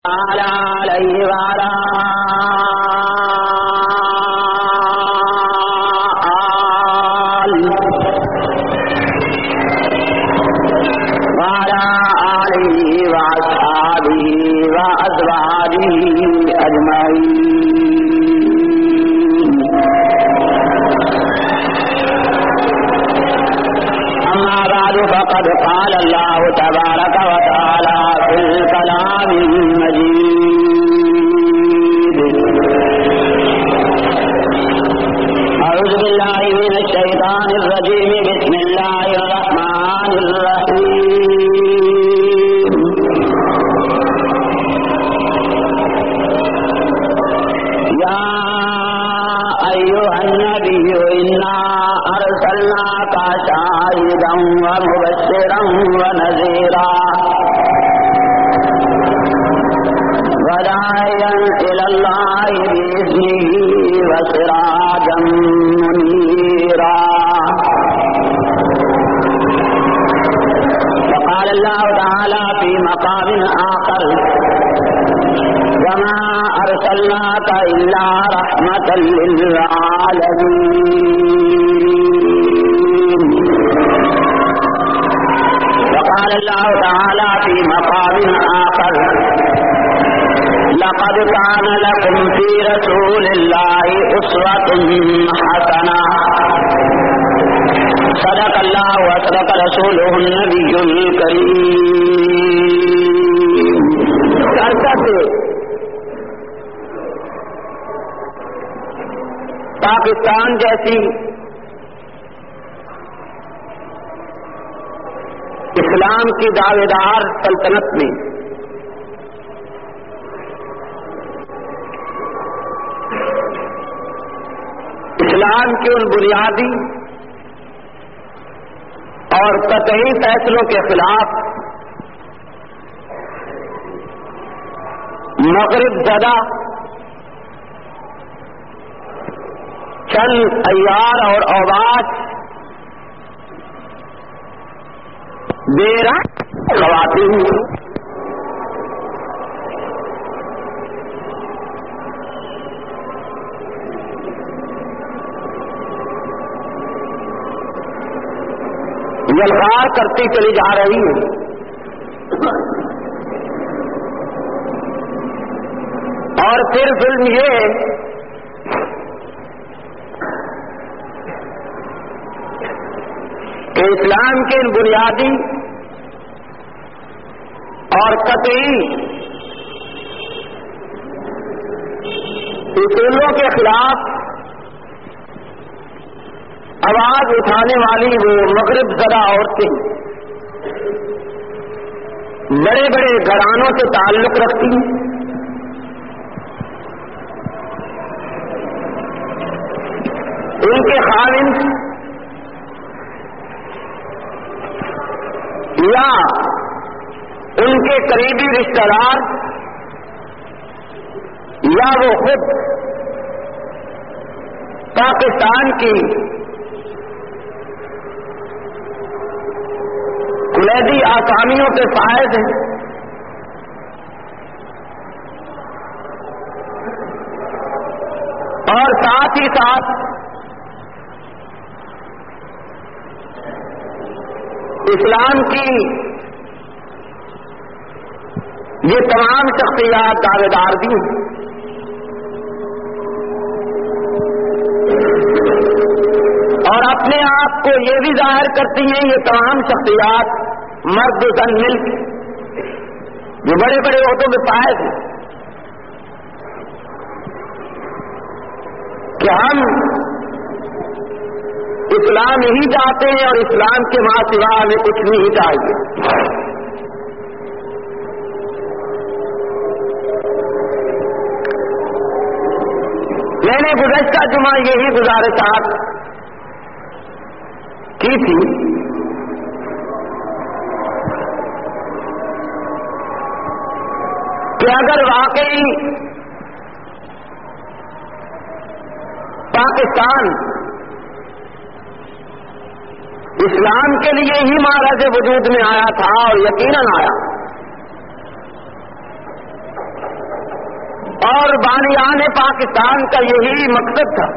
علیہ وعلا آلہ وأصحابہ وأزواجہ اجمعین۔ اما بعد فقد قال اللہ تبارک وتعالی فی الکلام المجید۔ اعوذ باللہ من الشیطان الرجیم، بسم اللہ الرحمن الرحیم۔ یا ایھا النبی انا ارسلناک شاہدا ومبشرا ونذیرا وداعیا الی اللہ بإذنہ وسراجا منیرا۔ وقال اللہ تعالی فی مقام آخر وما ارسلناک الا رحمة للعالمین۔ وقال اللہ تعالی فی مقام آخر لقد كان لكم في رسول الله أسوة حسنة۔ صدق الله وصدق رسوله النبي الكريم۔ پاکستان جیسی اسلام کی دعوے دار سلطنت میں اسلام کے ان بنیادی اور قطعی فیصلوں کے خلاف مغرب زدہ چند عیار اور اوباش بے رحم خواتین یلغار کرتی چلی جا رہی ہے۔ اور پھر ظلم یہ کہ اسلام کے ان بنیادی اور قطعی اصولوں کے خلاف آواز اٹھانے والی وہ مغرب زدہ عورتیں بڑے بڑے گھرانوں سے تعلق رکھتی ہیں، ان کے خاوند یا ان کے قریبی رشتہ دار یا وہ خود پاکستان کی کلیدی آسامیوں کے فائز ہیں، اور ساتھ ہی ساتھ اسلام کی یہ تمام شخصیات دعوے دار بھی ہیں۔ اور اپنے آپ کو یہ بھی ظاہر کرتی ہیں یہ تمام شخصیات مرد و زن مل کے جو بڑے بڑے عہدوں میں فائز ہیں کہ ہم اسلام ہی چاہتے ہیں اور اسلام کے ماں سوا ہمیں کچھ نہیں چاہیے۔ میں نے گزشتہ جمعہ یہی گزارشات کی تھی کہ اگر واقعی پاکستان اسلام کے لیے ہی معرض وجود میں آیا تھا اور یقیناً آیا، اور بانیان پاکستان کا یہی مقصد تھا،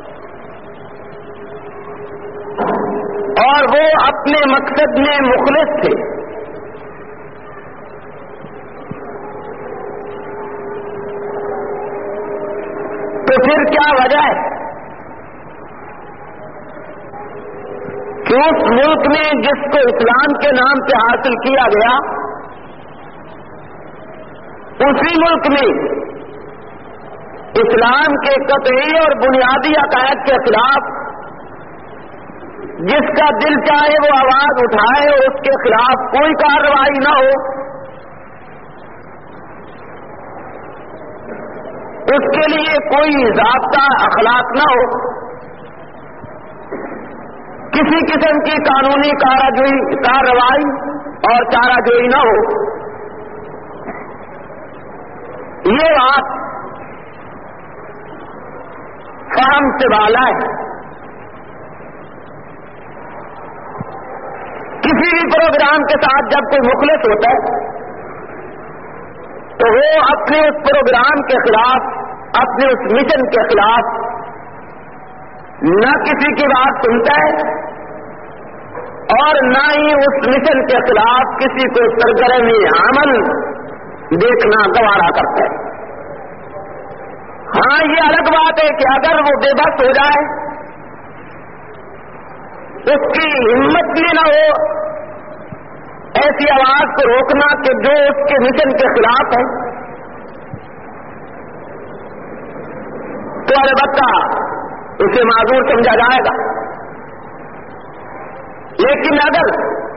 اور وہ اپنے مقصد میں مخلص تھے۔ تو پھر کیا وجہ ہے کہ اس ملک میں جس کو اسلام کے نام سے حاصل کیا گیا، اسی ملک میں اسلام کے قطعی اور بنیادی عقائد کے خلاف جس کا دل چاہے وہ آواز اٹھائے اور اس کے خلاف کوئی کارروائی نہ ہو، اس کے لیے کوئی ضابطہ اخلاق نہ ہو، کسی قسم کی قانونی کارروائی اور چارہ جوئی نہ ہو، یہ بات فہم سے بالا ہے۔ کسی بھی پروگرام کے ساتھ جب کوئی مخلص ہوتا ہے تو وہ اپنے اس پروگرام کے خلاف، اپنے اس مشن کے خلاف نہ کسی کی بات سنتا ہے اور نہ ہی اس مشن کے خلاف کسی کو سرگرمی عمل دیکھنا گوارا کرتا ہے۔ ہاں، یہ الگ بات ہے کہ اگر وہ بے بس ہو جائے، اس کی ہمت بھی نہ ہو ایسی آواز کو روکنا کہ جو اس کے مشن کے خلاف ہے، تو البتہ اسے معذور سمجھا جائے گا۔ لیکن اگر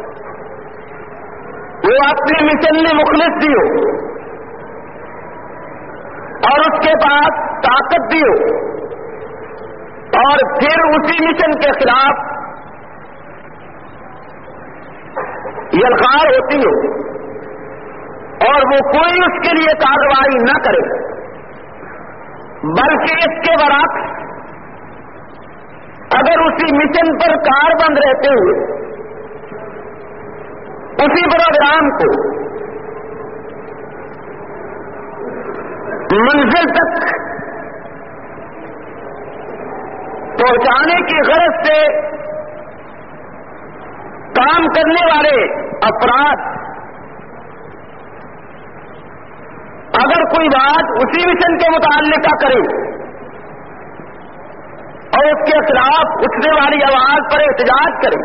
وہ اپنے مشن میں مخلص بھی ہو اور اس کے پاس طاقت بھی ہو اور پھر اسی مشن کے خلاف یلغار ہوتی ہو اور وہ کوئی اس کے لیے کارروائی نہ کرے، بلکہ اس کے برعکس اگر اسی مشن پر کاربند رہتے ہوئے اسی پروگرام کو منزل تک پہنچانے کی غرض سے کام کرنے والے افراد اگر کوئی بات اسی مشن کے متعلقہ کرے اور اس کے خلاف اٹھنے والی آواز پر احتجاج کرے،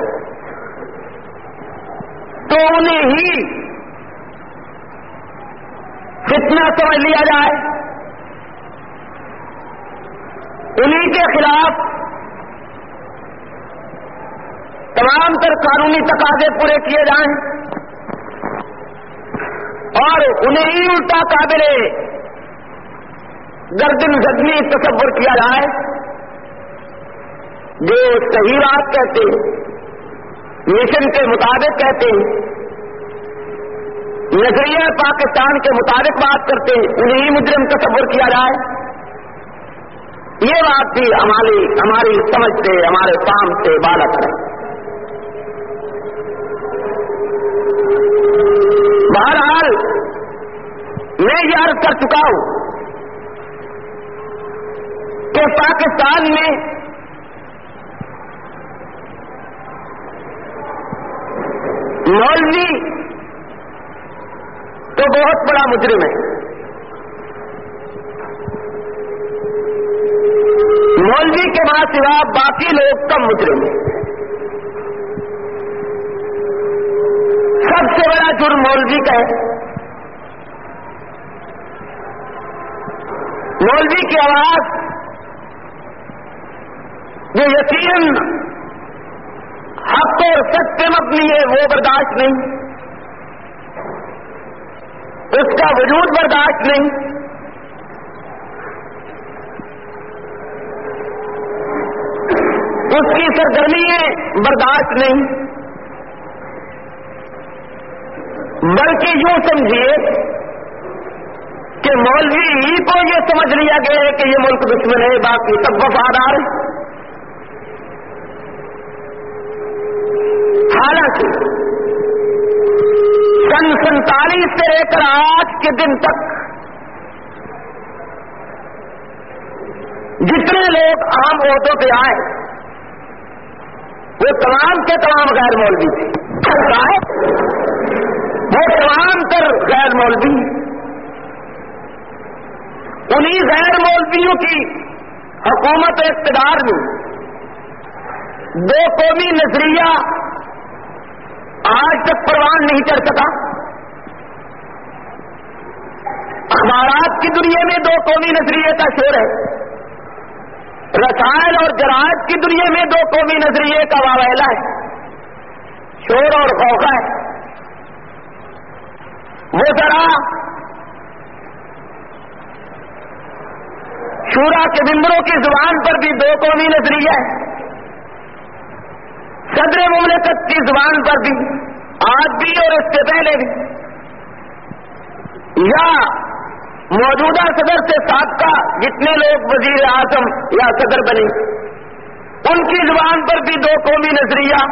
تو انہیں ہی فتنہ سمجھ لیا جائے، انہیں کے خلاف تمام تر قانونی تقاضے پورے کیے جائیں اور انہیں ہی الٹا قابل گردن زدمی تصور کیا جائے جو صحیح بات کہتے ہیں، مشن کے مطابق کہتے ہیں، نظریہ پاکستان کے مطابق بات کرتے ہیں، انہیں ہی مجرم تصور کیا جائے، یہ بات بھی ہماری سمجھ سے، ہمارے کام سے بالغ ہے۔ بہرحال میں یہ عرض کر چکا ہوں کہ پاکستان میں مولوی تو بہت بڑا مجرم ہے، مولوی کے بعد سوا باقی لوگ کم مجرم ہیں۔ سب سے بڑا جرم مولوی کا ہے، مولوی کی آواز جو یقیناً حق اور سچ پہ مبنی ہے وہ برداشت نہیں، اس کا وجود برداشت نہیں، اس کی سرگرمییں برداشت نہیں، بلکہ یوں سمجھیے کہ مولوی ہی کو یہ سمجھ لیا گیا ہے کہ یہ ملک دشمن ہے، باقی سب وفادار ہیں۔ حالانکہ سن 47 سے لے کر آج کے دن تک جتنے لوگ عام عہدوں پہ آئے وہ تمام کے تمام غیر مولوی تھے، وہ تمام تر غیر مولوی، انہی غیر مولویوں کی حکومت و اقتدار میں دو قومی نظریہ آج تک پروان نہیں چڑھ سکا۔ اخبارات کی دنیا میں دو قومی نظریے کا شور ہے، رسائل اور جرائد کی دنیا میں دو قومی نظریے کا واویلا ہے، شور اور غوغا ہے۔ وہ ذرا شورا کے ممبروں کی زبان پر بھی دو قومی نظریہ ہے، صدر مملکت کی زبان پر بھی آج بھی اور اس سے پہلے بھی، یا موجودہ صدر سے سابقہ جتنے لوگ وزیر اعظم یا صدر بنے ان کی زبان پر بھی دو قومی نظریہ،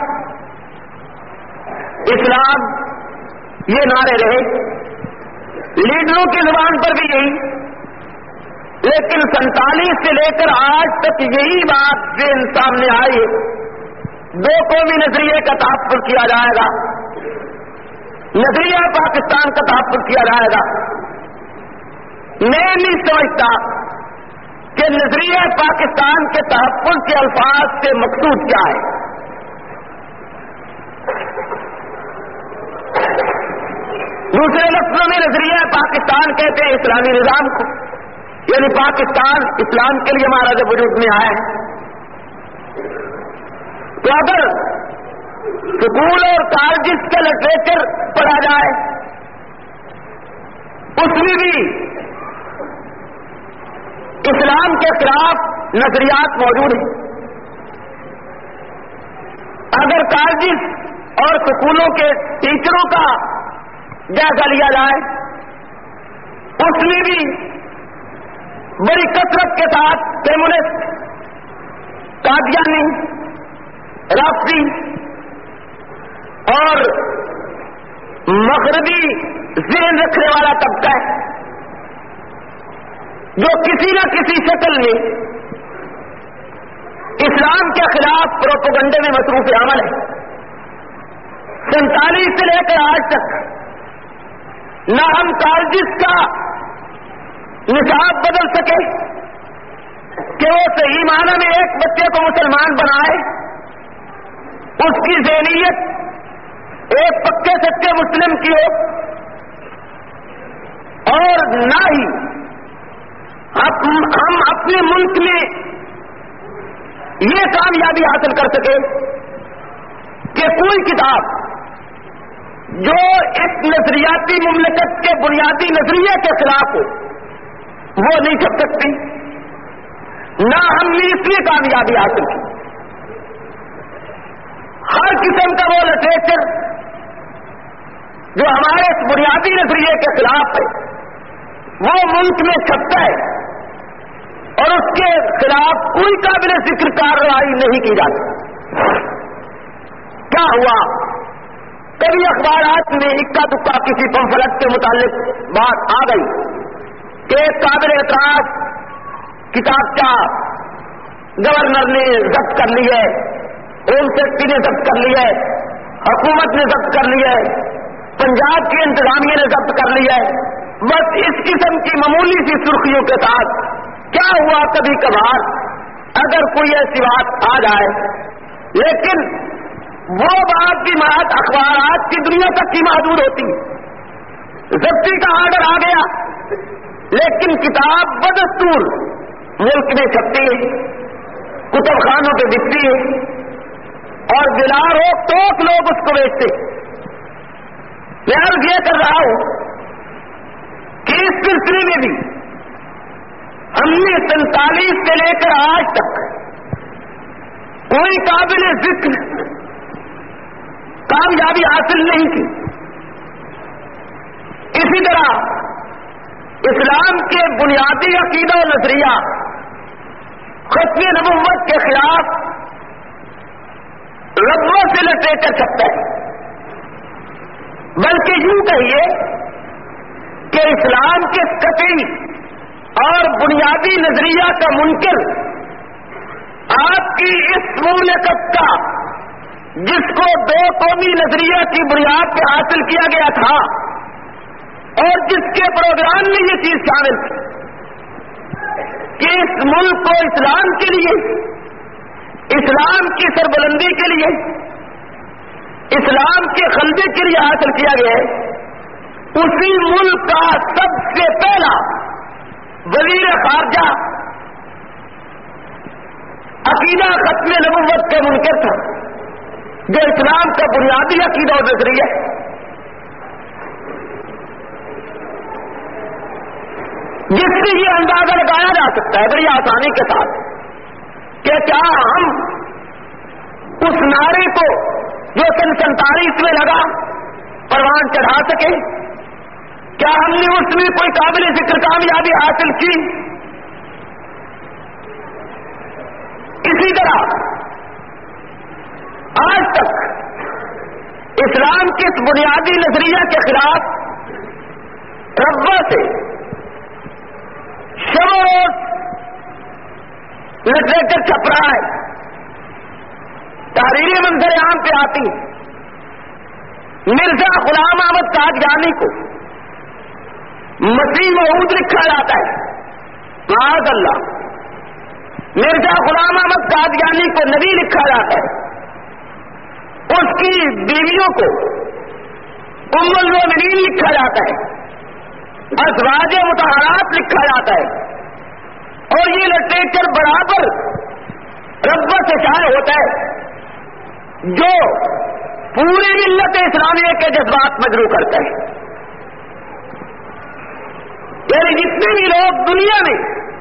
اسلام، یہ نعرے رہے، لیڈروں کی زبان پر بھی یہی، لیکن 47 سے لے کر آج تک یہی بات ذہن سامنے آئی، دو قومی نظریے کا تحفظ کیا جائے گا، نظریہ پاکستان کا تحفظ کیا جائے گا۔ میں نہیں سمجھتا کہ نظریہ پاکستان کے تحفظ کے الفاظ سے مقصود کیا ہے۔ دوسرے لفظوں میں نظریہ پاکستان کہتے ہیں اسلامی نظام کو، یعنی پاکستان اسلام کے لیے مہاراج وجود میں آیا ہے۔ تو اگر سکول اور کالجز کا لٹریچر پڑھا جائے اس میں بھی اسلام کے خلاف نظریات موجود ہیں۔ اگر کالجز اور سکولوں کے ٹیچروں کا جائزہ لیا جائے اس میں بھی بڑی کثرت کے ساتھ کمیونسٹ، قادیانی، رافضی اور مغربی ذہن رکھنے والا طبقہ ہے جو کسی نہ کسی شکل میں اسلام کے خلاف پروپیگنڈے میں مصروف عمل ہے۔ 47 سے لے کر آج تک نہ ہم کالجز کا نصاب بدل سکے کہ وہ صحیح معنی میں ایک بچے کو مسلمان بنائے، اس کی ذہنیت ایک پکے سچے مسلم کی ہو، اور نہ ہی ہم اپنے ملک میں یہ کامیابی حاصل کر سکے کہ کوئی کتاب جو اس نظریاتی مملکت کے بنیادی نظریے کے خلاف ہو وہ نہیں چھپ سکتی، نہ ہم نے اس لیے کامیابی حاصل کی۔ ہر قسم کا وہ لٹریچر جو ہمارے اس بنیادی نظریے کے خلاف ہے وہ ملک میں چھپتا ہے اور اس کے خلاف کوئی قابل ذکر کارروائی نہیں کی جاتی۔ کیا ہوا؟ کبھی اخبارات میں اکا دکا کسی پمفلٹ کے متعلق بات آ گئی کہ ایک قابل اعتراض کتاب کا گورنر نے ضبط کر لی ہے، ہوم سیکرٹری نے ضبط کر لی ہے، حکومت نے ضبط کر لی ہے، پنجاب کی انتظامیہ نے ضبط کر لی ہے۔ بس اس قسم کی معمولی سی سرخیوں کے ساتھ کیا ہوا کبھی کبھار اگر کوئی ایسی بات آ جائے، لیکن وہ بات بھی محض اخبارات کی دنیا تک کی محدود ہوتی، ضبطی کا آرڈر آ گیا لیکن کتاب بدستور ملک میں چھپتی ہے، کتب خانوں پہ بکتی ہے اور بلا روک ٹوک لوگ اس کو بیچتے۔ میں عرض یہ کر رہا ہوں کہ اس سلسلے میں بھی ہم نے 47 سے لے کر آج تک کوئی قابل ذکر کامیابی حاصل نہیں کی۔ اسی طرح اسلام کے بنیادی عقیدہ و نظریہ ختم نبوت کے خلاف ربوں سے لٹریچر چھپتا ہے، بلکہ یوں کہیے کہ اسلام کے قطعی اور بنیادی نظریہ کا منکر آپ کی اس مملکت کا جس کو دو قومی نظریہ کی بنیاد پہ حاصل کیا گیا تھا اور جس کے پروگرام میں یہ چیز شامل تھی کہ اس ملک کو اسلام کے لیے، اسلام کی سربلندی کے لیے، اسلام کے غلبے کے لیے حاصل کیا گیا ہے، اسی ملک کا سب سے پہلا وزیر خارجہ عقیدہ ختم نبوت کا منکر تھا، جو اسلام کا بنیادی عقیدہ اور نظریہ ہے۔ جس سے یہ اندازہ لگایا جا سکتا ہے بڑی آسانی کے ساتھ کہ کیا ہم اس نعرے کو جو سن 47 میں لگا پروان چڑھا سکے؟ کیا ہم نے اس میں کوئی قابل ذکر کامیابی حاصل کی؟ اسی طرح آج تک اسلام کے اس بنیادی نظریہ کے خلاف ربا سے شب و روز لٹریچر چھپ رہا ہے، تحریری منظر عام پہ آتی ہے۔ مرزا غلام احمد قادیانی کو مسیح موعود لکھا جاتا ہے، معاذ اللہ۔ مرزا غلام احمد قادیانی کو نبی لکھا جاتا ہے، اس کی بیویوں کو ام المؤمنین لکھا جاتا ہے، ازواج مطہرات لکھا جاتا ہے، اور یہ لٹریچر برابر رب سے شائع ہوتا ہے جو پوری ملت اسلامیہ کے جذبات مجروح کرتا ہے۔ یعنی جتنے بھی لوگ دنیا میں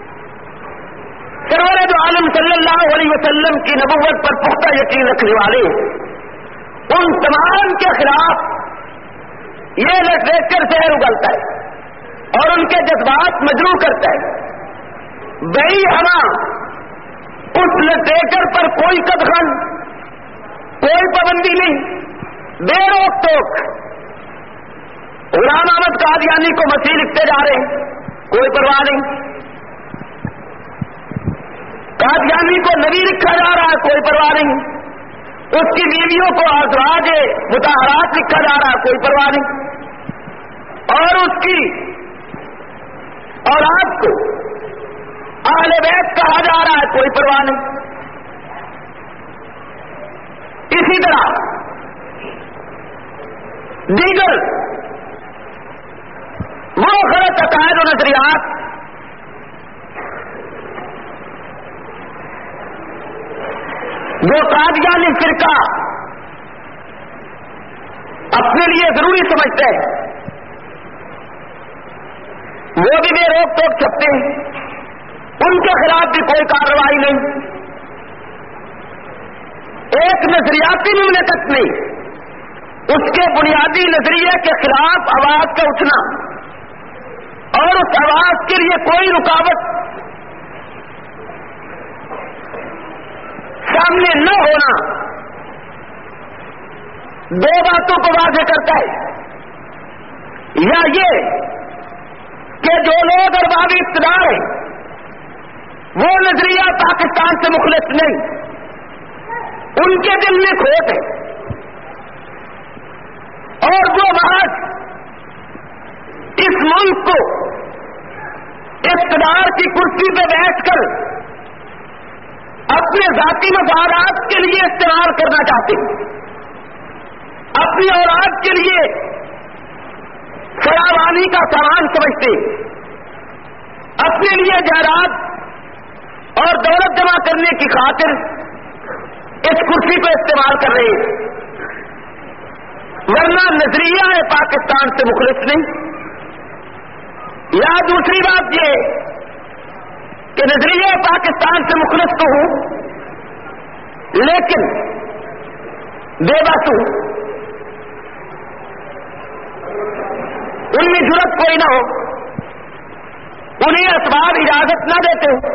سرور دو عالم صلی اللہ علیہ وسلم کی نبوت پر پختہ یقین رکھنے والے ہیں، ان تمام کے خلاف یہ لٹریچر زہر اگلتا ہے اور ان کے جذبات مجروح کرتا ہے۔ بھئی ہماں اس لٹریچر پر کوئی قدغن، کوئی پابندی نہیں، بے روک ٹوک غلام احمد قادیانی کو مسیح لکھتے جا رہے ہیں، کوئی پرواہ نہیں۔ قادیانی کو نبی لکھا جا رہا ہے، کوئی پرواہ نہیں۔ اس کی بیویوں کو ازواج مطہرات لکھا جا رہا ہے، کوئی پرواہ نہیں، اور اس کی اولاد کو اہل بیت کہا جا رہا ہے، کوئی پرواہ نہیں۔ اسی طرح دیگر وہ غلط عقائد و نظریات جو قادیانی فرقہ اپنے لیے ضروری سمجھتے ہیں، وہ بھی بے روک ٹوک چھپتے ہیں، ان کے خلاف بھی کوئی کارروائی نہیں۔ ایک نظریاتی مملکت میں اس کے بنیادی نظریے کے خلاف آواز کا اٹھنا اور اس آواز کے لیے کوئی رکاوٹ سامنے نہ ہونا دو باتوں کو واضح کرتا ہے، یا یہ کہ جو لوگ ارباب اقتدار ہیں وہ نظریہ پاکستان سے مخلص نہیں، ان کے دل میں کھوٹ ہے، اور وہ محض اس ملک کو اقتدار کی کرسی پہ بیٹھ کر اپنے ذاتی مفادات کے لیے استعمال کرنا چاہتے ہیں، اپنی اولاد کے لیے فراوانی کا سامان سمجھتے، اپنے لیے جائیداد اور دولت جمع کرنے کی خاطر اس کرسی کو استعمال کر رہے ہیں، ورنہ نظریہ ہے پاکستان سے مخلص نہیں۔ یا دوسری بات یہ کہ نظریہ پاکستان سے مخلص تو ہوں لیکن بے بس ہوں، ان میں جرت کوئی نہ ہو، انہیں اسباب اجازت نہ دیتے ہو۔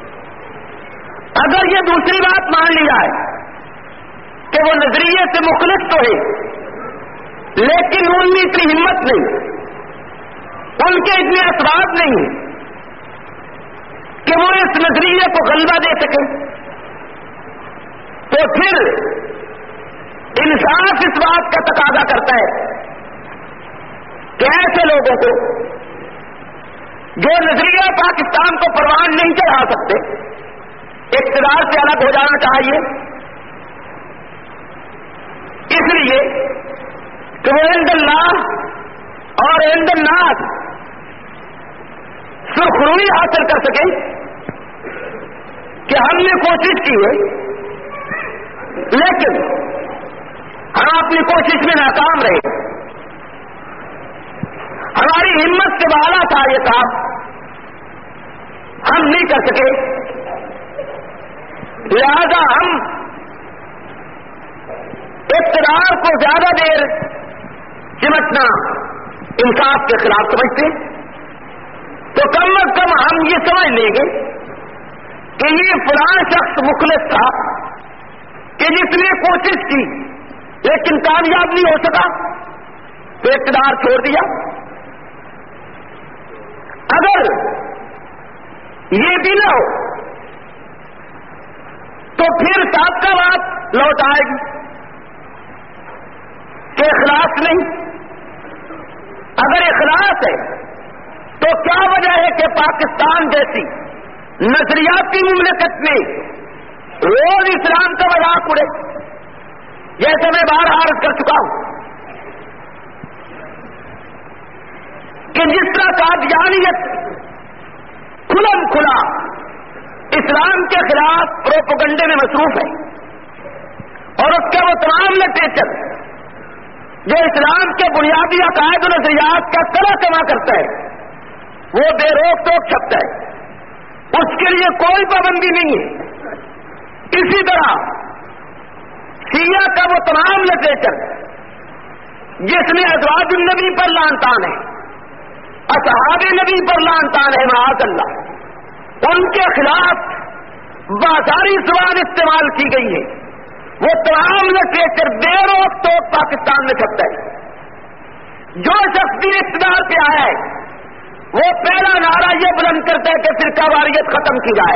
اگر یہ دوسری بات مان لی جائے کہ وہ نظریے سے مخلص تو ہے لیکن ان میں اتنی ہمت نہیں، ان کے اتنے اسباب نہیں، نظریے کو غلبہ دے سکیں، تو پھر انصاف اس بات کا تقاضا کرتا ہے کہ ایسے لوگوں کو جو نظریہ پاکستان کو پروان نہیں چڑھا سکتے اقتدار سے الگ ہو جانا چاہیے، اس لیے کہ وہ عند اللہ اور عند الناس سرخروئی حاصل کر سکیں کہ ہم نے کوشش کی ہے لیکن ہم اپنی کوشش میں ناکام رہے، ہماری ہمت سے بالا تھا یہ کام، ہم نہیں کر سکے، لہذا ہم اقتدار کو زیادہ دیر چمٹنا انصاف کے خلاف سمجھتے، تو کم از کم ہم یہ سمجھ لیں گے کہ یہ فلاں شخص مخلص تھا کہ جس نے کوشش کی لیکن کامیاب نہیں ہو سکا تو اقتدار چھوڑ دیا۔ اگر یہ بھی نہ ہو تو پھر سابقہ بات لوٹ آئے گی کہ اخلاص نہیں۔ اگر اخلاص ہے تو کیا وجہ ہے کہ پاکستان جیسی نظریاتی مملکت میں روز اسلام کا مذاق اڑے؟ جیسے میں بار عرض کر چکا ہوں کہ جس طرح قادیانیت کھلم کھلا اسلام کے خلاف پروپیگنڈے میں مصروف ہے اور اس کے وہ تمام لٹریچر جو اسلام کے بنیادی عقائد و نظریات کا ترجمہ کرتا ہے وہ بے روک ٹوک چھپتا ہے، اس کے لیے کوئی پابندی نہیں ہے۔ اسی طرح شیعہ کا وہ تمام لٹریچر جس میں ازواج النبی پر لعن طعن ہے، اصحاب نبی پر لعن طعن ہے معاذ اللہ، ان کے خلاف بازاری زبان استعمال کی گئی ہے، وہ تمام لٹریچر بے روک ٹوک پاکستان میں چھپتا ہے۔ جو شخص بھی اقتدار پہ آیا ہے وہ پہلا نعرہ یہ بلند کرتا ہے کہ فرقہ واریت ختم کی جائے،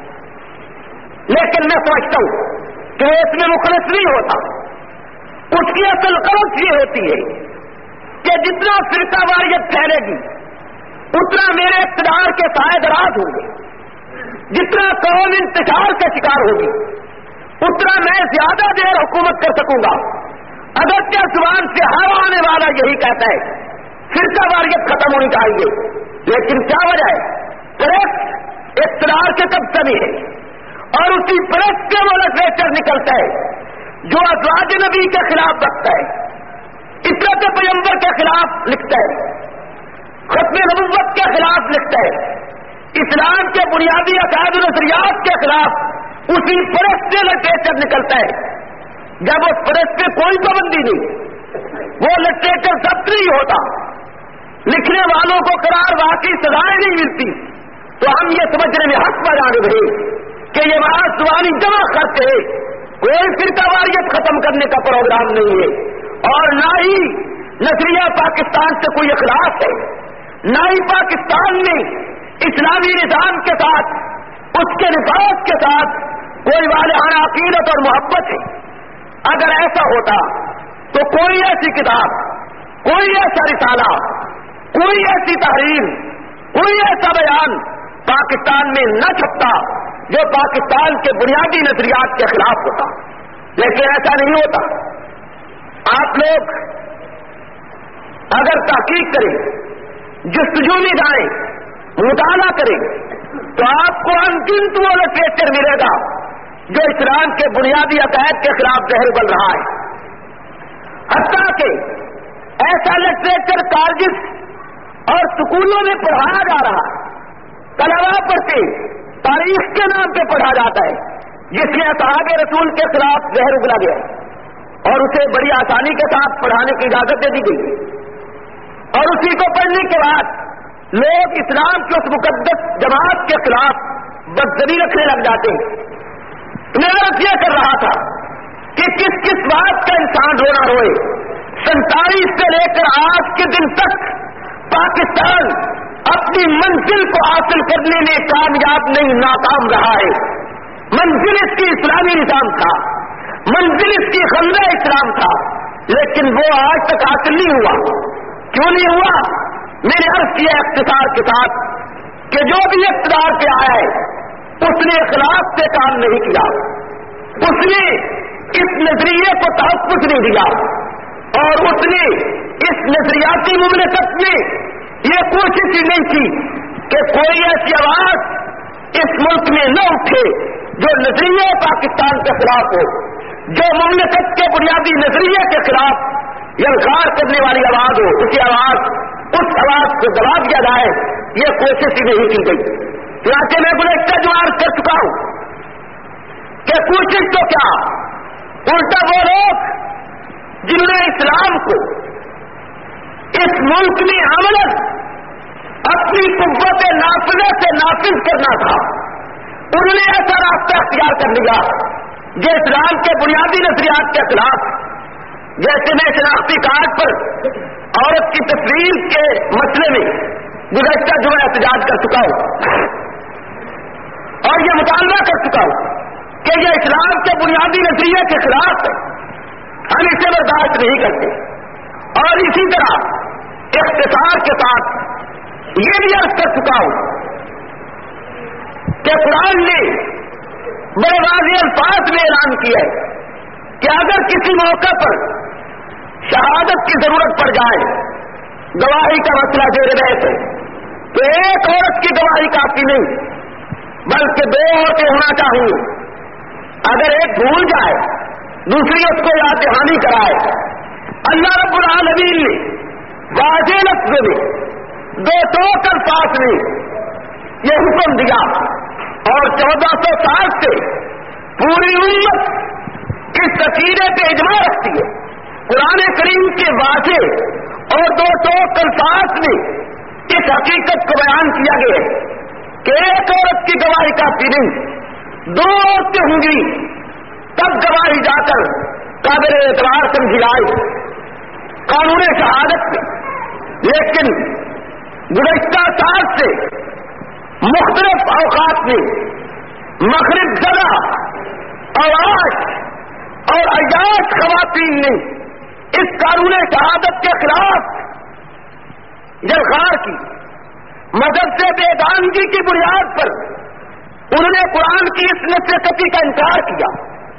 لیکن میں سمجھتا ہوں کہ اس میں مخلص نہیں ہوتا، اس کی اصل غرض یہ ہوتی ہے کہ جتنا فرقہ واریت پھیلے گی اتنا میرے اقتدار کے سائے دراز ہوں گے، جتنا قوم انتشار کا شکار ہوگی اتنا میں زیادہ دیر حکومت کر سکوں گا۔ اگرچہ زبان سے ہر آنے والا یہی کہتا ہے فرقہ واریت ختم ہونی چاہیے، لیکن کیا وجہ ہے؟ پریس اقتدار کے قبضے میں ہے اور اسی پریس سے وہ لٹریچر نکلتا ہے جو ازواج نبی کے خلاف رکھتا ہے، عترت پیغمبر کے خلاف لکھتا ہے، ختم نبوت کے خلاف لکھتا ہے، اسلام کے بنیادی عقائد و نظریات کے خلاف اسی پریس سے لٹریچر نکلتا ہے۔ جب اس پریس پہ کوئی پابندی نہیں، وہ لٹریچر ضبط نہیں ہوتا، لکھنے والوں کو قرار واقعی سزائیں نہیں ملتی، تو ہم یہ سمجھنے میں حق بجا رہے کہ یہ محض زبانی جمع خرچ ہے، کوئی فرقہ واریت ختم کرنے کا پروگرام نہیں ہے، اور نہ ہی نظریہ پاکستان سے کوئی اخلاص ہے، نہ ہی پاکستان میں اسلامی نظام کے ساتھ اس کے نفاذ کے ساتھ کوئی والہانہ عقیدت اور محبت ہے۔ اگر ایسا ہوتا تو کوئی ایسی کتاب، کوئی ایسا رسالہ، کوئی ایسی تحریر، کوئی ایسا بیان پاکستان میں نہ چھپتا جو پاکستان کے بنیادی نظریات کے خلاف ہوتا، لیکن ایسا نہیں ہوتا۔ آپ لوگ اگر تحقیق کریں، جستجو میں جائیں، مطالعہ کریں تو آپ کو انگنت وہ لٹریچر ملے گا جو اسلام کے بنیادی عقائد کے خلاف زہر بن رہا ہے۔ حتیٰ کہ ایسا لٹریچر کالجز اور سکولوں میں پڑھایا جا رہا ہے، طلبا پڑھتے تاریخ کے نام پہ پڑھا جاتا ہے، جس میں اصحاب رسول کے خلاف زہر اگلا گیا اور اسے بڑی آسانی کے ساتھ پڑھانے کی اجازت دے دی گئی، اور اسی کو پڑھنے کے بعد لوگ اسلام کی اس مقدس جماعت کے خلاف بدزنی رکھنے لگ جاتے ہیں۔ میں عرض یہ کر رہا تھا کہ کس کس بات کا انسان رونا روئے، 47 سے لے کر آج کے دن تک پاکستان اپنی منزل کو حاصل کرنے میں کامیاب نہیں، ناکام رہا ہے۔ منزل اس کی اسلامی نظام تھا، منزل اس کی خندہ اسلام تھا، لیکن وہ آج تک حاصل نہیں ہوا۔ کیوں نہیں ہوا؟ میں نے عرض کیا اختصار کے ساتھ کہ جو بھی اقتدار پہ آیا ہے اس نے اخلاص سے کام نہیں کیا، اس نے اس نظریے کو تحفظ نہیں دیا، اور اس نے اس نظریاتی مملکت میں یہ کوشش ہی نہیں کی کہ کوئی ایسی آواز اس ملک میں نہ اٹھے جو نظریے پاکستان کے خلاف ہو، جو مملکت کے بنیادی نظریے کے خلاف یلغار کرنے والی آواز ہو، اس آواز کو دبا دیا جائے، یہ کوشش ہی نہیں کی گئی۔ چنانچہ میں گزشتہ جو عرض کر چکا ہوں کہ کوشش تو کیا، الٹا وہ لوگ جنہوں نے اسلام کو اس ملک میں عملاً اپنی قوت نافذہ سے نافذ کرنا تھا، انہوں نے ایسا راستہ اختیار کر لیا جو اسلام کے بنیادی نظریات کے خلاف، جیسے میں شناختی کارڈ پر عورت کی تصویر کے مسئلے میں گزشتہ جو ہے احتجاج کر چکا ہوں اور یہ مطالبہ کر چکا ہوں کہ یہ اسلام کے بنیادی نظریے کے خلاف ہے، ہم اسے برداشت نہیں کرتے۔ اور اسی طرح اختصار کے ساتھ یہ بھی عرض کر چکا ہوں کہ قرآن نے بڑے واضح الفاظ میں اعلان کیا ہے کہ اگر کسی موقع پر شہادت کی ضرورت پڑ جائے، گواہی کا مسئلہ دے رہے تھے، تو ایک عورت کی گواہی کافی نہیں بلکہ 2 عورتیں ہونا چاہیے۔ اگر ایک بھول جائے دوسری اس کو یاد دہانی کرائے۔ اللہ رب العالمین نے واضح لفظ میں 2 ٹوک الفاظ میں یہ حکم دیا، اور 1400 سال سے پوری امت اس عقیدے پہ اجماع رکھتی ہے۔ قرآن کریم کے واضح اور 2 ٹوک الفاظ میں اس حقیقت کو بیان کیا گیا ہے کہ ایک عورت کی گواہی کافی نہیں، 2 عورتیں ہوں گی تب گواہی جا کر قابل اعتبار سمجھی جائے قانون شہادت میں۔ لیکن گزشتہ سال سے مختلف اوقات میں مغرب زدہ آواز اور عیاش خواتین نے اس قانون شہادت کے خلاف یلغار کی، مذہب سے بیگانگی کی بنیاد پر انہوں نے قرآن کی اس نصیحتی کا انکار کیا،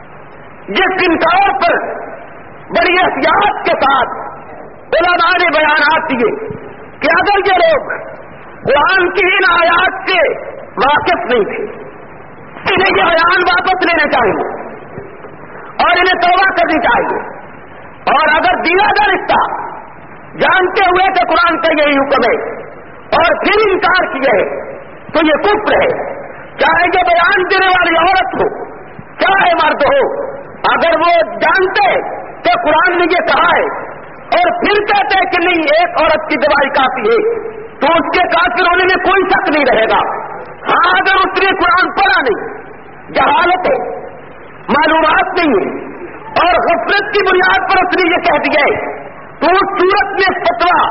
جس انکار پر بڑی احتیاط کے ساتھ علماء نے بیانات دیے کہ اگر یہ لوگ قرآن کی ان آیات سے واقف نہیں تھے، انہیں یہ بیان واپس لینے چاہیے اور انہیں توبہ کرنی چاہیے، اور اگر دیا جا رشتہ جانتے ہوئے کہ قرآن کا یہی حکم ہے اور پھر انکار کیا ہے تو یہ کفر ہے، چاہے یہ بیان دینے والی عورت ہو چاہے مرد ہو۔ اگر وہ جانتے کہ قرآن نے یہ کہا ہے اور پھر کہتے کہ نہیں ایک عورت کی گواہی کافی ہے، تو اس کے کافر ہونے میں کوئی شک نہیں رہے گا۔ ہاں اگر اس نے قرآن پڑھا نہیں، جہالت ہے، معلومات نہیں ہے اور غفلت کی بنیاد پر اس نے یہ کہہ دیا ہے، تو اس صورت میں فتویٰ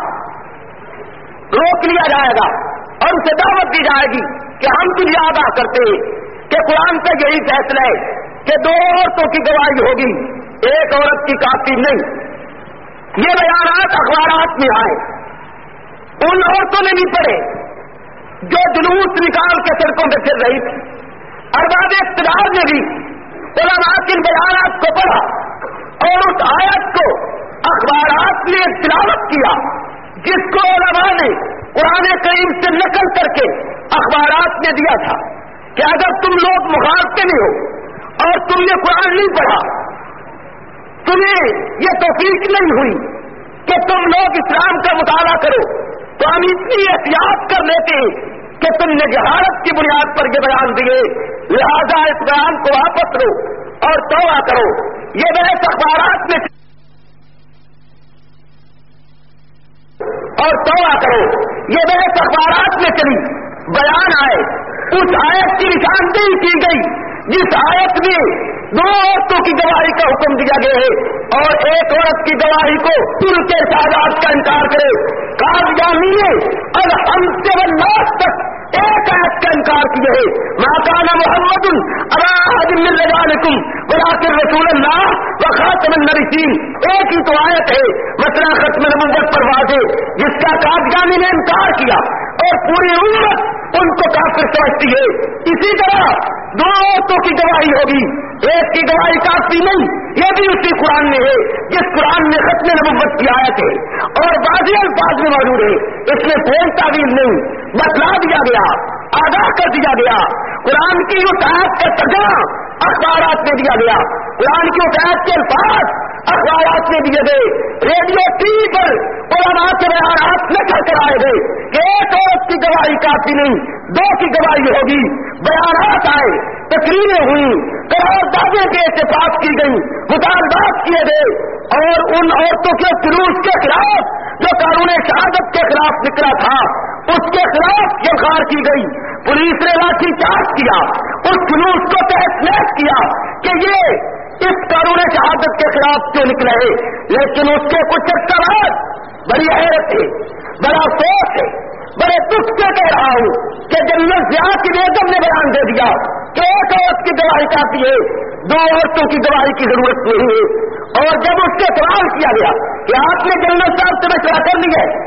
روک لیا جائے گا اور اسے دعوت دی جائے گی کہ ہم تجھے آگاہ کرتے ہیں کہ قرآن کا یہی فیصلہ ہے کہ 2 عورتوں کی گواہی ہوگی، ایک عورت کی کافی نہیں۔ یہ بیانات اخبارات میں آئے، ان عورتوں نے نہیں پڑھے جو جلوس نکال کے سڑکوں پہ پھر رہی تھی۔ ارباب اقتدار نے بھی علماء کے بیانات کو پڑھا اور اس آیت کو اخبارات نے تلاوت کیا، جس کو علماء نے قرآن کریم سے نقل کر کے اخبارات میں دیا تھا کہ اگر تم لوگ مخالفتے نہیں ہو اور تم نے قرآن نہیں پڑھا، تمہیں یہ توفیق نہیں ہوئی کہ تم لوگ اسلام کا مطالعہ کرو، تو ہم اتنی احتیاط کر لیتے ہیں کہ تم نے جہالت کی بنیاد پر یہ بیان دیے، لہذا اس بیان کو واپس لو اور توبہ کرو۔ یہ بحث اخبارات میں اور توبہ کرو، یہ بحث اخبارات میں چلی، بیان آئے، اس آیت کی نشاندہی کی گئی جس آیت میں 2 عورتوں کی گواہی کا حکم دیا گیا ہے اور ایک عورت کی گواہی کو ان کے شہادات کا انکار کرے، قاضیانی نے الحمد سے والناس تک ایک آیت کا انکار کیا ہے، ما کان محمد ابا احد من رجالکم ولکن رسول اللہ وخاتم النبیین، ایک ہی تو آیت ہے مسئلہ ختم نبوت پر واضح، جس کا قاضیانی نے انکار کیا اور پوری امت ان کو کافر سمجھتی ہے۔ اسی طرح 2 عورتوں کی گواہی ہوگی، ایک کی گواہی کافی نہیں، یہ بھی اسی قرآن میں ہے جس قرآن میں ختم نبوت کی آیت ہے اور واضح الفاظ میں موجود ہے، اس میں کوئی تعویل نہیں، بتلا دیا گیا، آگاہ کر دیا گیا۔ قرآن کی اس آیت کا ترجمہ اخبارات میں دیا گیا، قرآن کی اس آیت کے الفاظ اخبارات میں دیے گئے، ریڈیو ٹی وی پر علماء کے بیانات لکھ کر آئے گئے کہ ایک عورت کی گواہی کافی نہیں، 2 کی گواہی ہوگی، بیانات آئے، تقریریں ہوئی، قراردادیں کے اتفاق کی گئی، مطالبات کیے گئے اور ان عورتوں کے جلوس کے خلاف جو قانون شہادت کے خلاف نکلا تھا اس کے خلاف جلخار کی گئی، پولیس نے لاٹھی چارج کیا، اس جلوس کو تحت نیس کیا کہ یہ اس قانون شہادت کے خلاف کیوں نکلے ہے، لیکن اس کے کچھ عرصہ بعد بڑی حیرت ہے، بڑا افسوس ہے، بڑے دکھ سے کہہ رہا ہوں کہ جنرل ضیاء کی بیگم نے بیان دے دیا کہ ایک عورت کی گواہی کافی ہے، 2 عورتوں کی گواہی کی ضرورت نہیں ہے۔ اور جب اس سے سوال کیا گیا کہ آپ نے جنرل صاحب سے مشورہ کر لیا ہے،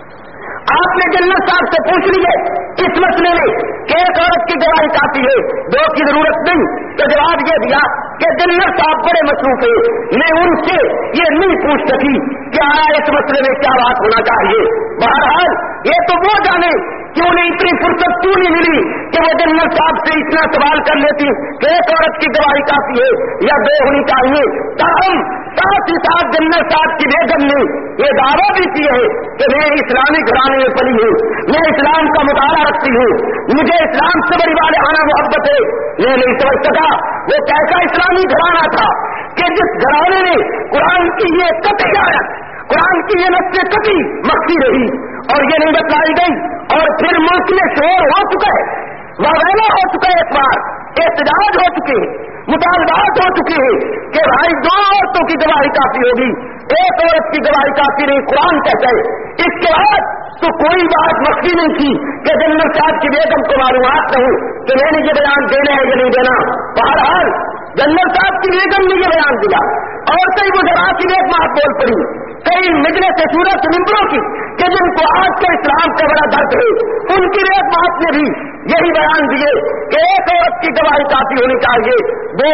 آپ نے جنرل صاحب سے پوچھ لی ہے اس مسئلے میں کہ ایک عورت کی گواہی کافی ہے، 2 کی ضرورت نہیں، تو جواب یہ دیا کہ جنرل صاحب بڑے مصروف ہیں، میں ان سے یہ نہیں پوچھ سکی کہ اس مسئلے میں کیا بات ہونا چاہیے۔ بہرحال یہ تو وہ جانے کہ انہیں اتنی فرصت کیوں نہیں ملی کہ وہ جنرل صاحب سے اتنا سوال کر لیتی کہ ایک عورت کی گواہی کافی ہے یا 2 ہونی چاہیے۔ تاہم ساتھ ہی ساتھ جنرل صاحب کی بیگم نے یہ دعویٰ بھی کیا ہے کہ میں اسلامی گھرانے میں پلی ہوں، میں اسلام کا مطالعہ رکھتی ہوں، مجھے اسلام سے بڑی والہانہ محبت ہے۔ میں نہیں سمجھ سکا وہ کیسا اسلامی گھرانہ تھا کہ جس گھرانے میں قرآن کی یہ قطعی آیت، قرآن کی یہ نص قطعی مخفی رہی اور یہ نہیں بتلائی گئی، اور پھر ملک میں شور ہو چکا ہے، واویلا ہو چکا ہے، ایک بار احتجاج ہو چکے ہیں، مطالبات ہو چکے ہیں کہ بھائی 2 عورتوں کی گواہی کافی ہوگی، ایک عورت کی گواہی کافی نہیں، قرآن کہتا ہے۔ اس کے بعد تو کوئی بات مخفی نہیں تھی کہ جنرل صاحب کی بیگم کو معلومات نہیں کہ میں نے یہ بیان دینا ہے یا نہیں دینا۔ بہرحال جنرل صاحب کی بیگم نے یہ بیان دیا اور کئی وزراء کی ایک بات بول پڑی، کئی مجلس صورت ممبروں کی کہ جن کو آج کے اسلام کا بڑا درد ہے، ان کی ایک بات نے بھی یہی بیان دیے کہ ایک عورت کی گواہی کافی ہونی چاہیے، 2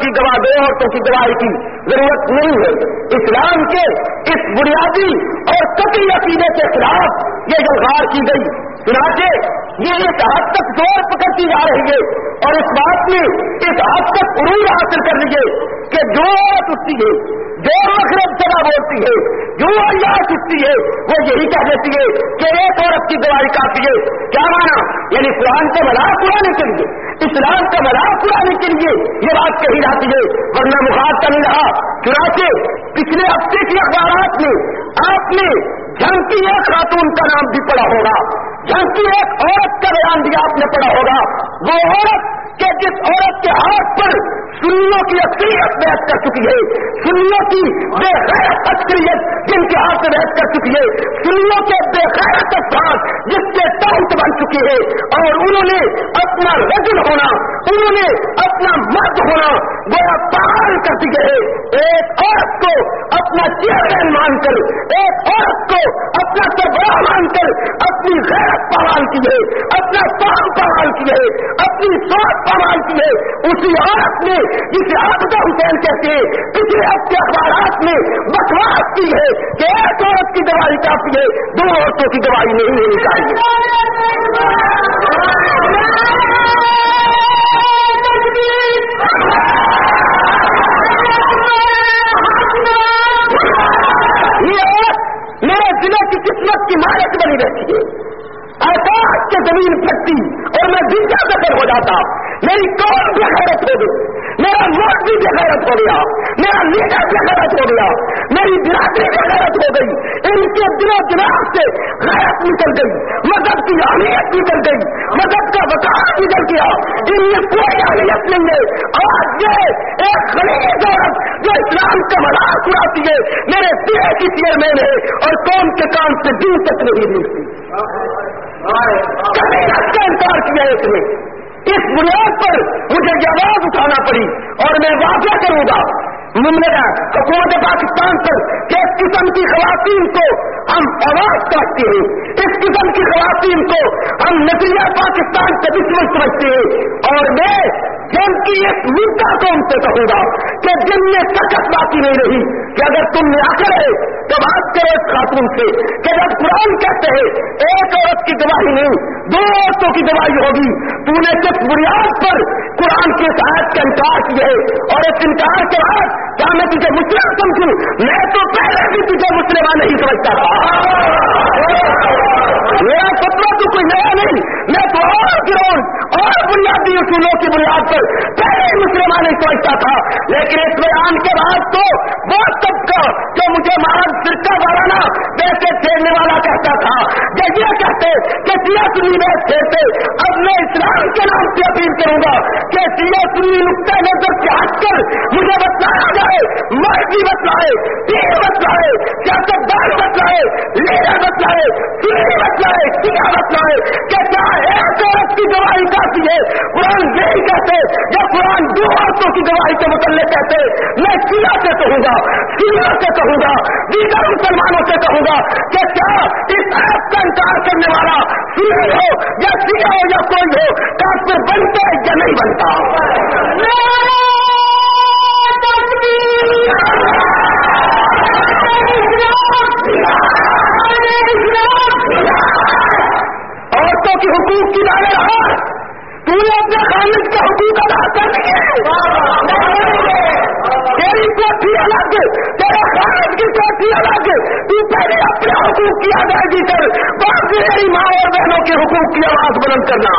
عورتوں کی گواہی کی ضرورت نہیں ہے۔ اسلام کے اس بنیادی اور قطعی عقیدے کے خلاف یہ جلغار کی گئی، چنانچہ یہ اس حد تک زور پکڑتی جا رہی ہے اور اس بات میں اس حد تک عروج حاصل کر لی ہے کہ جو عورت اٹھتی ہے، جو مخرب سزا بولتی ہے، جو عیاش اٹھتی ہے، وہ یہی کہہ دیتی ہے کہ ایک عورت کی گواہی کافی ہے۔ کیا مانا؟ یعنی قرآن کا مذاق اڑانے کے لیے، اسلام کا مذاق اڑانے کے لیے یہ بات کہی جاتی ہے، ورنہ مخاطب نہیں رہا۔ چنانچہ پچھلے ہفتے کی اخبارات میں آپ نے جھنکی ایک خاتون کا نام بھی پڑھا ہوگا، جھنکی ایک عورت کا بیان بھی آپ نے پڑھا ہوگا، وہ عورت کہ جس عورت کے ہاتھ پر سنیوں کی اکثریت بیعت کر چکی ہے، سنیوں کی بے غیرت اکثریت جن کے ہاتھ میں بیعت کر چکی ہے، سنیوں کے بے غیرت افراد جس کے تحت بن چکی ہے، اور انہوں نے اپنا رجل ہونا، انہوں نے اپنا مرد ہونا گویا بحال کر دی ہے۔ ایک عورت کو اپنا چیئرمین مان کر، ایک عورت کو اپنا سربراہ مان کر اپنی غیرت پامال کی ہے، اپنا فہم پامال کی ہے، اپنی سوچ پامال کی ہے۔ اسی عورت نے جسے عابدہ حسین کہتے ہیں پچھلے ہفتے اخبارات میں بکواس کی ہے کہ ایک عورت کی گواہی کافی ہے، 2 عورتوں کی گواہی نہیں ہونی چاہیے۔ میرے ضلع کی قسمت کی مالک بنی رہتی ہے، آکاش کے زمین پھٹتی اور میں دنیا دخل ہو جاتا، میری قوم بے غیرت ہو گئی، میرا ملک بھی بے غیرت ہو گیا، میرا لیڈر بے غیرت ہو گیا، میری برادری بے غیرت ہو گئی، ان کے دل و دماغ سے غیرت نکل گئی، مذہب کی اہمیت نکل گئی، مذہب کا وقار نکل گیا، ان میں کوئی اہلیت نہیں ہے. آج یہ ایک غریب عورت جو اسلام کا مذاق اڑاتی ہے میرے دیہ کی چیئرمین ہے اور قوم کے کام سے دن تک نہیں ملتی. کبھی رکھ کا انکار کیا ہے اس نے. اس بنیاد پر مجھے یہ آواز اٹھانا پڑی اور میں واضح کروں گا حکومت پاکستان پر کہ اس قسم کی خواتین کو ہم آواز کاٹتے ہیں, اس قسم کی خواتین کو ہم نظریہ پاکستان کا دشمن سمجھتے ہیں. اور میں جن کی ایک مدعا کو ان سے کہوں گا کہ جن میں طاقت باقی نہیں رہی کہ اگر تم نے آ کر ہے تو بات کرو اس خاتون سے کہ جب قرآن کہتے ہیں ایک عورت کی گواہی نہیں 2 عورتوں کی گواہی ہوگی, تو نے کس بنیاد پر قرآن کی اس آیت کا انکار کیا ہے. اور اس انکار کے بعد کیا میں تجھے مسلم سمجھوں؟ میں تو پہلے بھی تجھے مسلمان نہیں سمجھتا تھا. میرا فتویٰ تو کوئی نیا نہیں, میں تو اور گراؤنڈ اور بنیادی اصولوں کی بنیاد پر پہلے ہی مسلمان نہیں سمجھتا تھا. لیکن اس بیان کے بعد تو وہ طبقہ جو مجھے محض فرقہ وارانہ ویسے پھیرنے والا کہتا تھا کہ یہ کہتے کہ سیاہ سنی میں پھیرتے, اب میں اسلام کے نام سے اپیل کروں گا کہ سیاہ سنی نقطۂ نظر سے ہٹ کر مجھے بتلایا جائے, مرضی بتلائے, پیر بتلائے, سیاستدان بتلائے, لیڈر بتلائے, سنی بتلائے, سیاہ بتلائے کہ کیا ایک عورت کی گواہی کافی ہے. قرآن یہی کہتے یا قرآن 2 عورتوں کی گواہی کے متعلق کہتے. میں سیاہ سے کہوں گا, سیاہ سے کہوں گا, دیگر مسلمانوں سے کہوں گا کہ کیا اس ایپ کا انکار کرنے والا سنی ہو یا سیاہ ہو یا کوئی ہو کافر بنتا ہے یا نہیں بنتا. عورتوں کی حقوق کی لائے رہا, تو نے اپنے خالد کے حقوق ادا کر دیے. تیری کوٹھی الگ, تیرے خالد کی کوٹھی الگ, تو پہلے اپنے حقوق کی ادائیگی کر, بعد میری ماں اور بہنوں کے حقوق کی آواز بلند کرنا.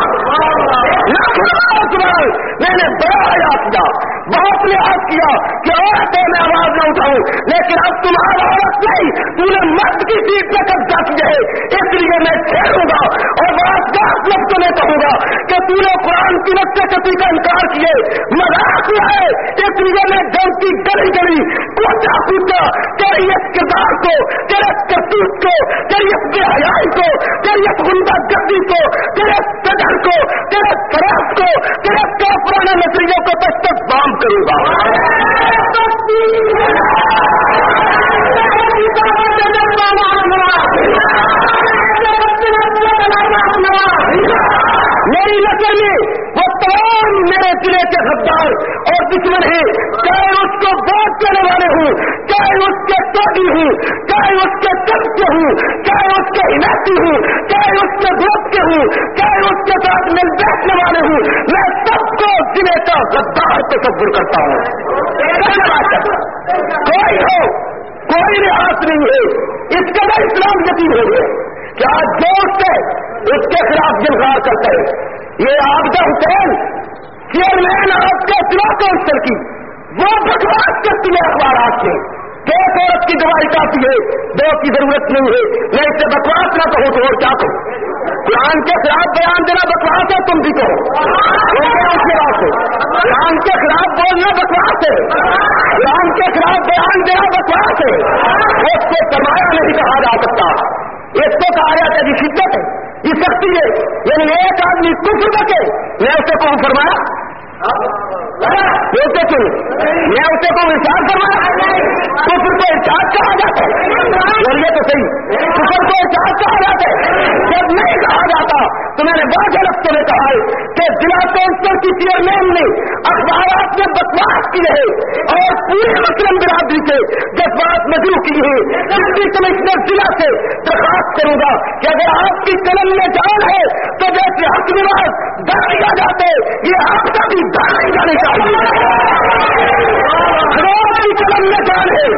میں نے بڑا حیات کیا, بہت لحاظ کیا کہ عورتوں میں آواز نہ اٹھاؤں, لیکن اب تمہارا عورت نہیں, تو نے مرد کی سیٹ پہ قبضہ کیا ہے, اس لیے میں چھیڑوں گا اور بات لفظوں میں کہوں گا کہ تو نے قرآن کی نقطۂ کشی کا انکار کیے, مذاق ہوا ہے, اس لیے میں جنگ کی گلی گلی کوچا کوچا تیری اس کردار کو, تیرے کرتوت کو, تیری اس بے حیائی کو, تیری اس غنڈہ گردی کو, تیرے صدر کو, تیرے فراز کو, تیرے کافرانہ نظریوں کو تشدد بام کروں گا. میری نظر میں وہ تمام میرے ضلع کے غدار اور دشمن ہیں, چاہے اس کو ووٹ دینے والے ہوں, چاہے اس کے ٹوٹی ہوں, چاہے اس کے چمچے ہوں, چاہے اس کے حمایتی ہوں, چاہے اس کے گروپ کے ہوں, چاہے اس کے ساتھ مل بیٹھنے والے ہوں, میں سب کو ضلع کا غدار تصور کرتا ہوں. کوئی ہو, کوئی لحاظ نہیں ہے, اس کا میں اسلام یقین ہو گیا کہ آج زور سے اس کے خلاف جلغار کرتا ہے. یہ عابدہ حسین چیئرمین آپ کے اطلاع کونسل کی وہ بکواس کرتی ہے اخبارات میں کہ ایک عورت کی گواہی کافی ہے, 2 کی ضرورت نہیں ہے. میں اس سے بکواس نہ کہوں تو اور کیا کہوں؟ قرآن کے خلاف بیان دینا بکواس ہے, تم بھی کہو. قرآن کے خلاف بولنا بکواس ہے, قرآن کے خلاف بیان دینا بکواس ہے. اس کو سرمایہ نہیں کہا جا سکتا, اس کو کہا جاتا ہے یہ شدت ہے, یہ سختی ہے. یعنی ایک آدمی کفر بچے, میں اسے کون فرمایا بولتے کیوں, میں اسے کو ارشاد فرمایا, کفر کو ارشاد کہا جاتا ہے. بولیے تو صحیح, کفر کو ارشاد کہا جاتا ہے. جب نہیں کہا جاتا تو میں نے بہت لفظوں میں کہا ہے کہ ضلع کونسل کی چیئرمین نے اخبارات میں بکواس کی ہے اور پورے مسلم برادری سے جذبات مجروح کی ہے. ڈپٹی کمشنر ضلع سے درخواست کروں گا کہ اگر آپ کی قلم میں جان ہے تو جیسے حق نواز داڑیاں جاتے یہ آپ کا بھی داڑھی جانے چاہیے. آپ کی قلم میں جان ہے,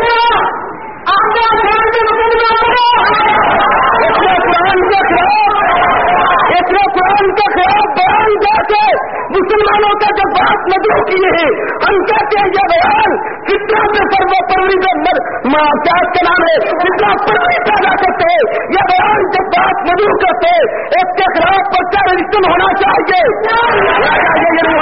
قرآن کے خلاف بیان دے کے مسلمانوں کا جذبات مجروح کیے ہیں. ہم کہتے ہیں یہ بیان کتنا سے سرو پروری کے نام ہے کتنا پروری پیدا کرتے ہیں, یہ بیان جذبات مجروح کرتے ہیں, اس کے خلاف پرچہ رجسٹر ہونا چاہیے.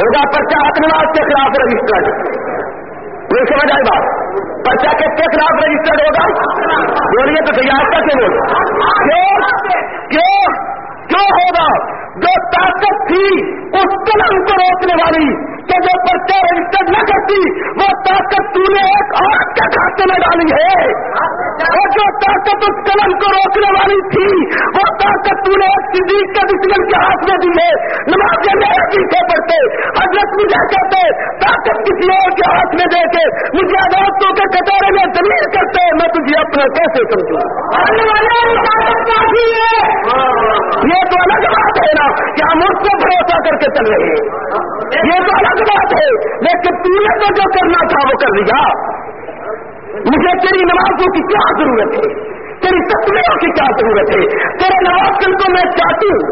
ہوگا पर्चा हकनवाज के खिलाफ रजिस्टर्ड। ये समझ आई बात? पर्चा किसके खिलाफ रजिस्टर्ड होगा? बोलिए तो सही, आपका क्यों बोल? क्यों होगा? जो ताकत थी उस कलम को रोकने वाली कि जो पर्चा रजिस्टर्ड न करती, वो ताकत तूने एक औरत के खाते में डाली है। और जो ताकत उस कलम को रोकने वाली थी, वो ताकत तूने एक सिद्दीक के दुश्मन के हाथ में दी है। नमाज़ें मेरे पीछे पढ़ते, हजरत मुझे कहते ताकत किसी और के हाथ में दे के मुझे अदालतों के कटोरे में दलील करते, मैं तुझे अपना कैसे समझूं? ये तो अलग बात है ना कि हम उसको भरोसा करके चल रहे हैं, ये तो अलग बात है। लेकिन तूने तो जो करना था वो कर लिया। मुझे तेरी नमाजों की क्या जरूरत है, तेरी तस्वीरों की क्या जरूरत है, तेरे नवाज़िल को मैं चाहती हूँ,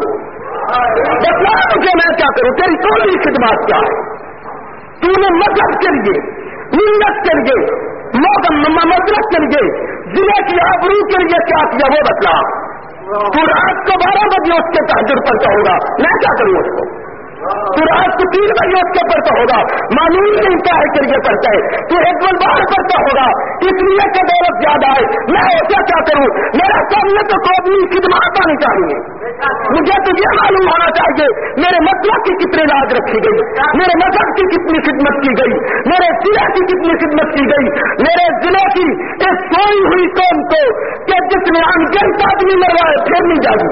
बता मुझे मैं क्या करूँ, तेरी थोड़ी खिदमत क्या है? तूने मदद के लिए, मिन्नत के लिए, मदद के लिए, जिले की आबरू के लिए क्या किया वो बतला। तू रात को 12 बजे उसके तहज्जुद पढ़ता होगा, मैं क्या करूँ उसको? तू रात को 3 बजे उसके पढ़ता होगा, मालूम नहीं क्या है के लिए पढ़ता है। तू हिज़्बुल बार पढ़ता होगा, इसलिए कि दौलत ज्यादा है, मैं ऐसा क्या करूँ? मेरा सामने तो कौमी खिदमत आनी चाहिए। मुझे तो ये मालूम होना चाहिए मेरे मतलब की कितनी लाज रखी गई, मेरे मजहब की कितनी खिदमत की गई, मेरे जिले की कितनी खिदमत की गई, मेरे जिले की इस सोई हुई कौम को कि जिसने अनगिनत आदमी मरवाए फिर नहीं जागी,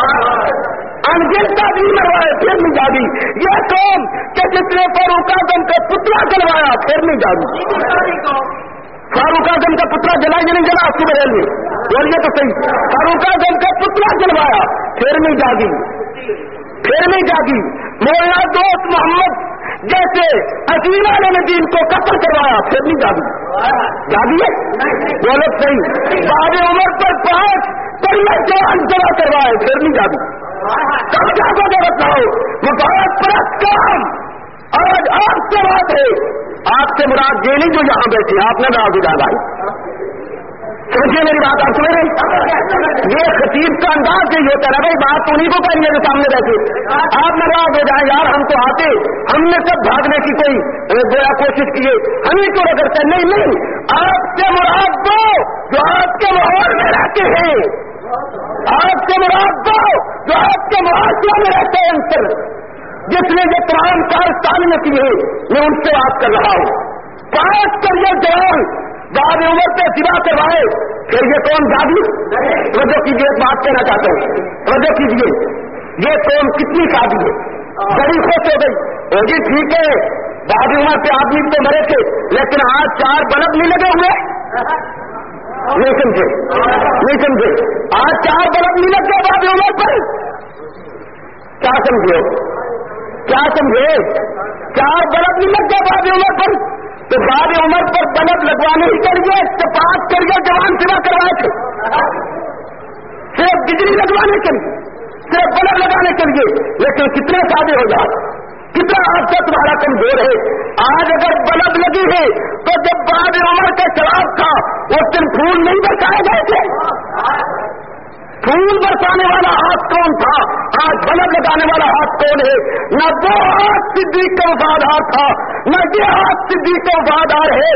अनगिनत आदमी मरवाए फिर नहीं जागी। यह कौम कि जिसने फारूक आजम का पुतला जलवाया फिर नहीं जागी। फारूक आजम का पुतला जला या नहीं जला आपकी बरेल में? बोलिए तो सही। फारूक आजम का पुतला जलवाया फिर नहीं जागी, फिर नहीं जागी। मौलाना दोस्त मोहम्मद जैसे अजीला ने दीन को कत्ल करवाया फिर नहीं जागी, जागी है? बोलो सही। बाबे उमर पर 5 परिवार जवान जला करवाए फिर नहीं जागी। कब जाकर जरूरत ना हो, वो बहुत परस्त काम। आज आपसे बात है, आपसे मुराद ये नहीं जो यहां बैठी, आपने नाज उजाला है, समझिए मेरी बात। आप समझ रहे? ये खतीब का अंदाज यही होता है भाई, बात उन्हीं को करेंगे जो सामने बैठे। आप नाराज हो जाए, यार हम तो आते, हमने सब भागने की कोई गोया कोशिश की है, हम ही क्यों करते? नहीं नहीं, आपसे मुराद दो जो आपके माहौल में रहते हैं, आपसे मुराद दो जो आपके मुआशरे में रहते हैं, अंतर जिसने ये तमाम कारस्तानियां की है, मैं उनसे बात कर रहा हूं। 5 करिए जवान बाद उम्र पे सिवा करवाए फिर ये कौन जागी? वजह कीजिए, एक बात कहना चाहता हूं, वजह कीजिए। ये कौन कितनी शादी है, बड़ी खुश हो गई, होगी ठीक है, बाद उम्र पे आदमी तो मरे थे, लेकिन आज 4 बल्ब नहीं लगे हुए, नहीं समझे, नहीं समझे, आज 4 बल्ब नहीं लग गए बाद उम्र पर, क्या समझे, क्या समझे? 4 बल्ब नहीं लग गए बाद उम्र पर, तो बाद उम्र पर बल्ब लगवाने ही के लिए इत्तेफाक करके जवान सिवा करवाए थे, सिर्फ बिजली लगवाने के लिए, सिर्फ बल्ब लगाने के लिए। लेकिन कितने सादे हो जाए, कितना हादसा तुम्हारा कमजोर है। आज अगर बल्ब लगी है तो जब बाद उम्र का शराब था उस दिन फूल नहीं बरसाए गए थे, फूल बरसाने वाला हाथ कौन था, आज बल्ब लगाने वाला हाथ कौन है? न वो हाथ सिद्दीक का वफादार था, न ये हाथ सिद्दीक का वफादार है।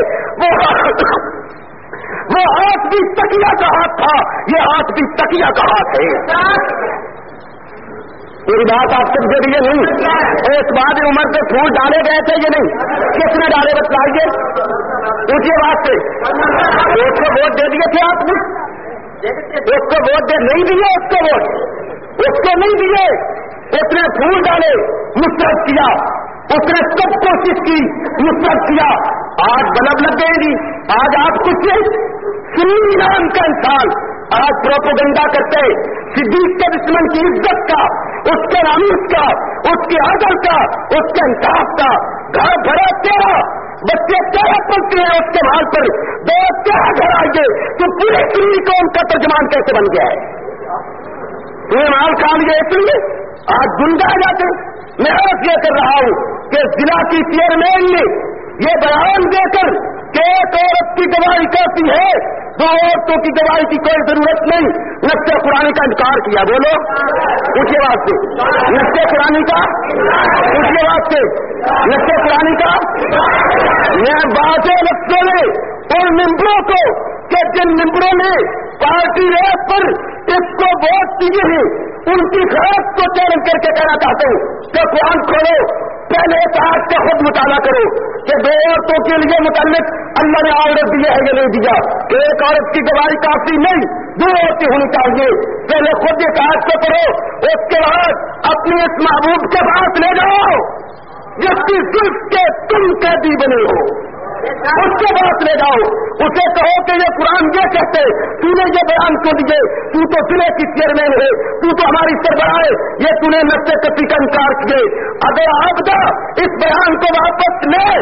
वो हाथ भी तकिया का हाथ था, ये हाथ भी तकिया का हाथ है। मेरी बात आप समझे भी नहीं? इस बाद उम्र पे फूल डाले गए थे ये नहीं, किसने डाले बताइए, ऊंची आवाज से। उसको वोट दे दिए थे आपने, उसको वोट दे नहीं दिए, उसको नहीं दिए, उसने फूल डाले, मुस्तरद किया, उसने सब कोशिश की, मुस्तरद किया। आज बल्ब लग गएगी, आज आप कुछ सुन्नी नाम का इंसान आज प्रोपेगेंडा करते सिद्दीक के दुश्मन की इज्जत का, उसके नामूस का, उसके अदल का, उसके इंसाफ का। घर भरा तेरा, बच्चे तेरा पलते हैं उसके भाल पर, दो तेरा घर आएंगे, तो पूरे पूरी कौम का तर्जमान कैसे बन गया है? तुम्हें माल खा लिया इसलिए आज गुंडा जाते। मैं अर्ज ये कर रहा हूं कि जिला की चेयरमैन ने ये बयान देकर कि एक औरत की गवाही काफी है, 2 औरतों की गवाही की कोई जरूरत नहीं, نص قرآن کا انکار کیا؟ بولو اونچی آواز سے، نص قرآن کا، اونچی آواز سے، نص قرآن کا۔ میں واضح لفظوں میں ان ممبروں کو کہ جن ممبروں نے پارٹی ریپ پر اس کو ووٹ دیے ہیں ان کی خلاف کو چیلنج کر کے کہنا چاہتا ہوں کہ قرآن کھولو، پہلے آج کا خود مطالعہ کرو کہ دو عورتوں کے لیے متعلق اللہ نے آرڈر دیا ہے یا نہیں دیا، کہ ایک عورت کی گواہی کافی نہیں، دو عورتیں ہونی چاہیے۔ پہلے خود یہ آج کو پڑھو، اس کے بعد اپنی اس محبوب کے پاس لے جاؤ جس کی صرف کے تم قیدی بنے ہو، اس کے پاس لے جاؤ، اسے کہو کہ یہ قرآن یہ کہتے، تو نے یہ بیان کیوں دیے؟ تو ضلع کی چیئرمین ہے، تو ہماری سربراہ ہے، یہ تو نے نص کفی کا انکار کیے۔ اگر آپ اس بیان کو واپس لے